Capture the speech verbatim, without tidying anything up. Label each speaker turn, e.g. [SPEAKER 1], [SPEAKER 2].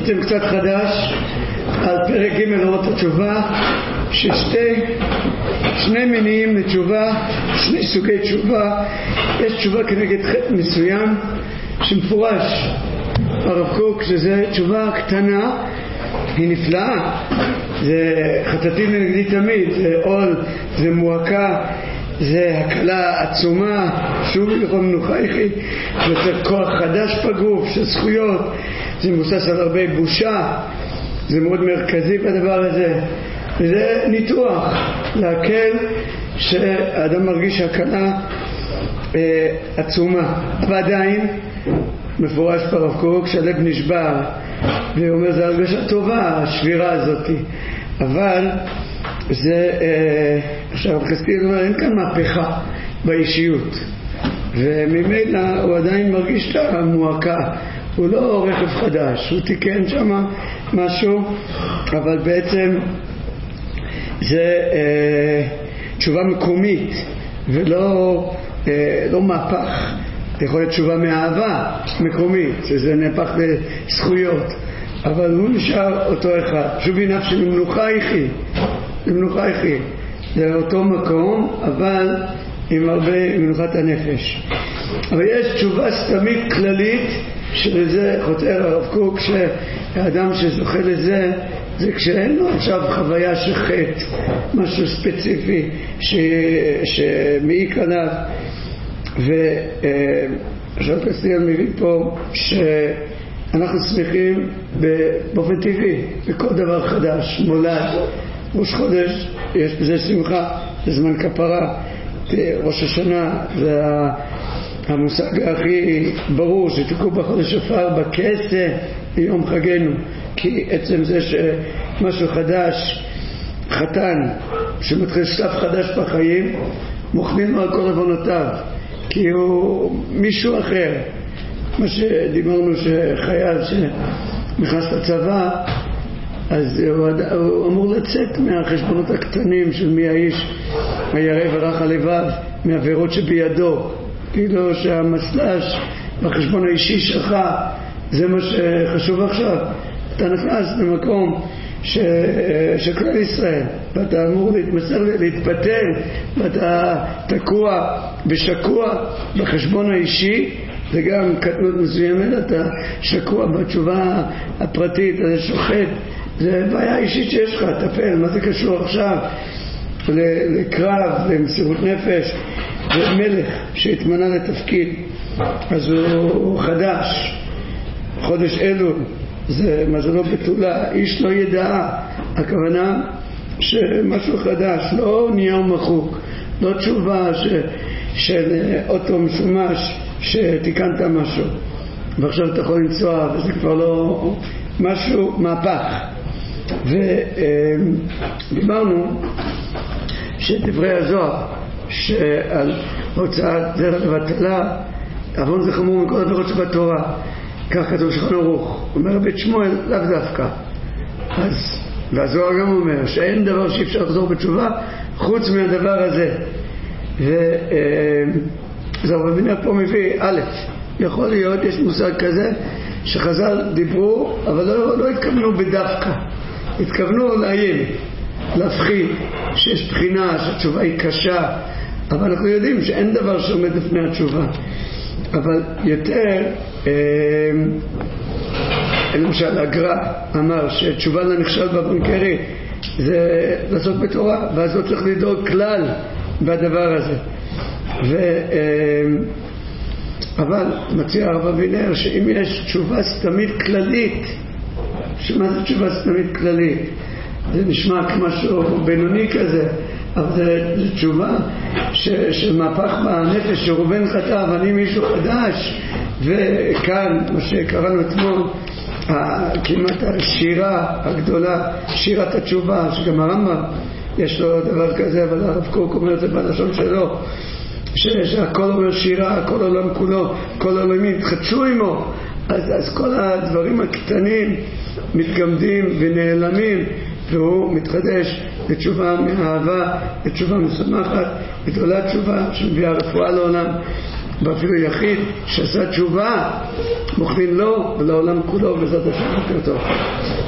[SPEAKER 1] בעצם קצת חדש על פרק ג' אורות התשובה, ששתי שני מניעים לתשובה, שני סוגי תשובה. יש תשובה כנגד חטא מסוים שמפורש הרב קוק שזה תשובה קטנה, היא נפלאה, זה חטאתי נגדי תמיד, זה עול, זה מועקה, זה הקלה עצומה, שוב לכל מנוחייכי, זה יותר כוח חדש בגוף של זכויות, זה מבוסס על הרבה בושה, זה מאוד מרכזי בדבר הזה, וזה ניתוח להקל שהאדם מרגיש הקלה אה, עצומה, ועדיין מפורש ברב קוק שהלב נשבר, והוא אומר זה הרגשה טובה השבירה הזאת, אבל זה אה, עכשיו חסקי אומר אין כאן מהפכה באישיות, וממילא הוא עדיין מרגיש את המועקה, הוא לא רכב חדש, הוא תיקן שם משהו, אבל בעצם זה אה, תשובה מקומית ולא אה, לא מהפך. יכול להיות תשובה מאהבה מקומית, שזה נהפך לזכויות, אבל הוא נשאר אותו אחד. שובי נפשי למנוחייכי, למנוחייכי, זה אותו מקום, אבל עם הרבה מנוחת הנפש. אבל יש תשובה סתמית כללית, שלזה חותר הרב קוק, שהאדם שזוכה לזה, זה כשאין לו עכשיו חוויה של חטא, משהו ספציפי ש... שמעיק עליו. ועכשיו קסטיאל מביא פה שאנחנו שמחים באופן טבעי בכל דבר חדש, מולד, ראש חודש, יש בזה שמחה, זה זמן כפרה, ראש השנה זה המושג הכי ברור שתקעו בחודש שופר בכסה ביום חגנו, כי עצם זה שמשהו חדש, חתן שמתחיל שלב חדש בחיים, מוכנים לו על כל עוונותיו, כי הוא מישהו אחר. מה שדיברנו שחייל שנכנס לצבא, אז הוא, הוא אמור לצאת מהחשבונות הקטנים של מי האיש הירא ורך הלבב, מהעבירות שבידו, כאילו שהמסלש בחשבון האישי שלך זה מה שחשוב עכשיו. אתה נכנס למקום ש... של כלל ישראל, ואתה אמור להתמסר, להתפתל, ואתה תקוע ושקוע בחשבון האישי, זה גם קטנות מסוימת, אתה שקוע בתשובה הפרטית, אתה שוחט, זה בעיה אישית שיש לך, תפל, מה זה קשור עכשיו לקרב, למסירות נפש, ומלך שהתמנה לתפקיד, אז הוא חדש, חודש אלול, זה מזלו בתולה, איש לא ידעה, הכוונה שמשהו חדש, לא נייר מחוק, לא תשובה ש, של אוטו משומש שתיקנת משהו ועכשיו אתה יכול לנסוע וזה כבר לא משהו, מהפך. ודיברנו שדברי הזוהר שעל הוצאת זרע לבטלה, עוון זה חמור מכל הדברות שבתורה, כך כתוב שולחן ערוך, אומר בית שמואל לאו דווקא. אז והזוהר גם אומר שאין דבר שאפשר לחזור בתשובה חוץ מהדבר הזה. וזוהר בבינר פה מביא א', יכול להיות, יש מושג כזה שחז"ל דיברו אבל לא, לא התכוונו בדווקא, התכוונו לאיים, להפחיד שיש בחינה שהתשובה היא קשה, אבל אנחנו יודעים שאין דבר שעומד לפני התשובה. אבל יותר אה, למשל הגר"א אמר שתשובה לנכשל בבנקרי זה לעשות בתורה, ואז לא צריך לדאוג כלל בדבר הזה. ו, אה, אבל מציע הרב אבינר שאם יש תשובה סתמית כללית, שמה זה תשובה סתמית כללית? זה נשמע כמשהו בינוני כזה, אבל זה, זה תשובה ש, שמהפך בנפש שרובן חטא ואני מישהו חדש. וכאן מה שקראנו אתמול כמעט השירה הגדולה, שירת התשובה, שגם הרמב"ם יש לו דבר כזה, אבל הרב קוק אומר את זה בלשון שלו, שהכל אומר שירה, הכל עולם כולו, כל העולמים התחדשו עמו. אז, אז כל הדברים הקטנים מתגמדים ונעלמים, והוא מתחדש לתשובה מאהבה, לתשובה משמחת, גדולה תשובה שמביאה רפואה לעולם. ואפילו יחיד שעשה תשובה מוכנים לו ולעולם כולו, בעזרת השם. בוקר טוב.